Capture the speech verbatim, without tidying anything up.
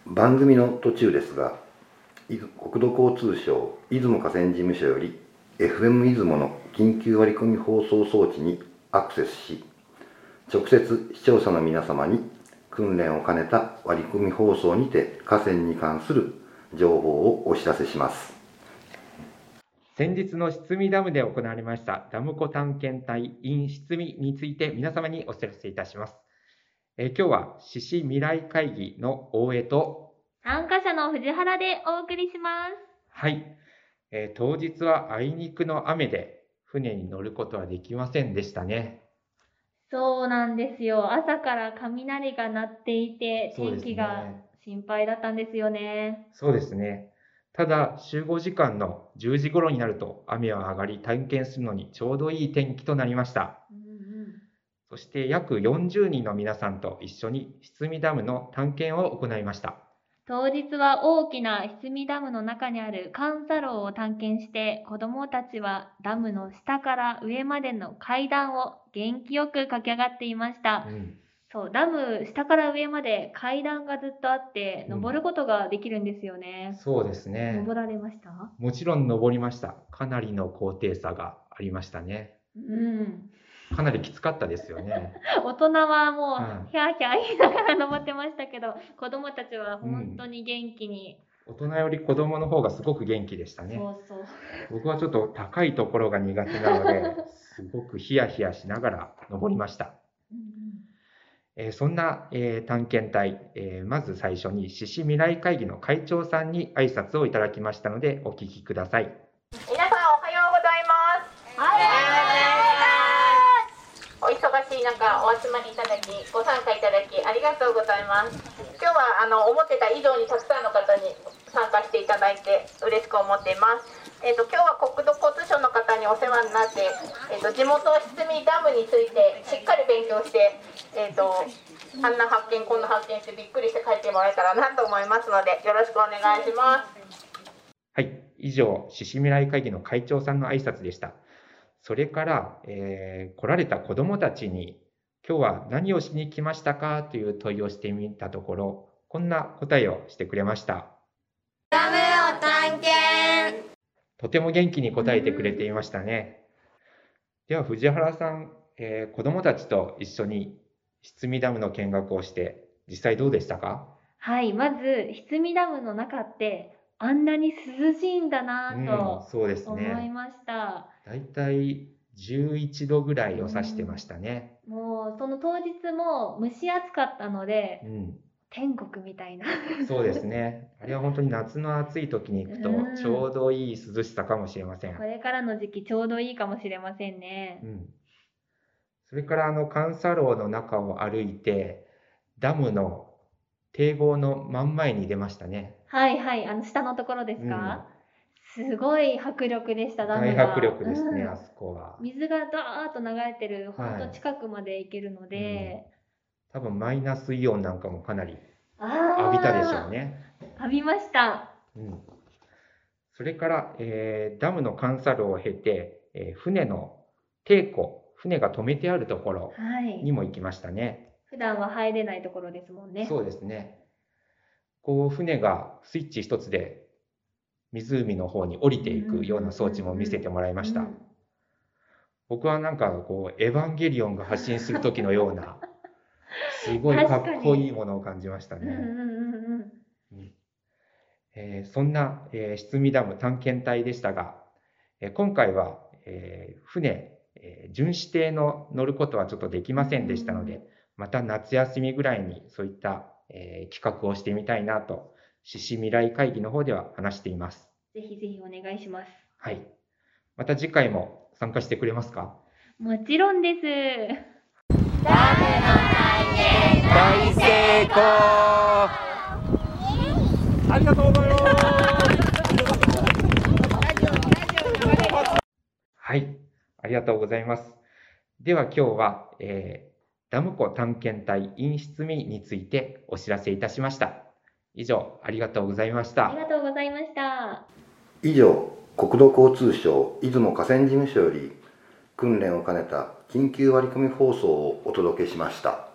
番組の途中ですが、国土交通省出雲河川事務所より エフエム 出雲の緊急割り込み放送装置にアクセスし、直接視聴者の皆様に訓練を兼ねた割り込み放送にて河川に関する情報をお知らせします。 先日のしつみダムで行われましたダム湖探検隊 in しつみについて皆様にお知らせいたします。えー、今日は獅子未来会議の大江と参加者の藤原でお送りします。 はい、えー、当日はあいにくの雨で船に乗ることはできませんでしたね。 そうなんですよ。朝から雷が鳴っていて、天気が心配だったんですよね。 そうですね。ただ、集合時間のじゅうじ頃になると雨は上がり、探検するのにちょうどいい天気となりました。うんうん、そして約よんじゅうにんの皆さんと一緒にしつみダムの探検を行いました。 当日は大きなしつみダムの中にある監査楼を探検して、子どもたちはダムの下から上までの階段を元気よく駆け上がっていました。うん、そう、ダム下から上まで階段がずっとあって、登ることができるんですよね。 うん、そうですね。 登られました？ もちろん登りました。かなりの高低差がありましたね。うん。かなりきつかったですよね。 大人はもうヒャーヒャー言いながら登ってましたけど、子供たちは本当に元気に、 うん、大人より子供の方がすごく元気でしたね。 そうそう。 僕はちょっと高いところが苦手なので、すごくヒヤヒヤしながら登りました。うんうんえー、そんな、えー、探検隊、えー、まず最初に獅子未来会議の会長さんに挨拶をいただきましたのでお聞きください。 皆さんおはようございます。はい、お忙しい中お集まりいただきご参加いただきありがとうございます。今日はあの思ってた以上にたくさんの方に参加していただいて嬉しく思っています。えーと、今日は国土交通省の方にお世話になって、えーと、地元しつみダムについてしっかり勉強して、えーと、あんな発見こんな発見してびっくりして帰ってもらえたらなと思いますのでよろしくお願いします。 はい、以上獅子未来会議の会長さんの挨拶でした。それから、えー、来られた子どもたちに今日は何をしに来ましたかという問いをしてみたところ、こんな答えをしてくれました。 ダムを探検。 とても元気に答えてくれていましたね。では藤原さん、えー、子どもたちと一緒にしつみダムの見学をして実際どうでしたか？ はい、まずしつみダムの中ってあんなに涼しいんだなと思いました。 だいたいじゅういちどぐらいを指してましたね。 うん、もうその当日も蒸し暑かったので、うん、天国みたいな。 そうですね。あれは本当に夏の暑い時に行くとちょうどいい涼しさかもしれません。うん、 これからの時期ちょうどいいかもしれませんね。 うん、それからあの監査楼の中を歩いてダムの堤防の真ん前に出ましたね。 はいはい、あの下のところですか？うん、すごい迫力でした。ダムが大迫力ですね、うん、あそこは。 水がダーッと流れてる、本当近くまで行けるので、 うん、多分マイナスイオンなんかもかなり浴びたでしょうね。 浴びました。 うん、それから、えー、ダムの監査炉を経て、えー、船の艇庫、船が止めてあるところにも行きましたね。はい、 普段は入れないところですもんね。 そうですね。こう船がスイッチ一つで湖の方に降りていくような装置も見せてもらいました。僕はなんかこうエヴァンゲリオンが発信する時のようなすごいかっこいいものを感じましたね。えー、そんな、えー、しつみダム探検隊でしたが、えー、今回は、えー、船、えー、巡視艇の乗ることはちょっとできませんでしたので、また夏休みぐらいにそういったえー、企画をしてみたいなと獅子未来会議の方では話しています。 ぜひぜひお願いします。 はい。また次回も参加してくれますか？ もちろんです。 ダムの探検大成功。 ありがとうございます。 はい、ありがとうございます。では今日は、えーダム湖探検隊 in しつみについてお知らせいたしました。以上、ありがとうございました。 ありがとうございました。 以上、国土交通省出雲河川事務所より訓練を兼ねた緊急割り込み放送をお届けしました。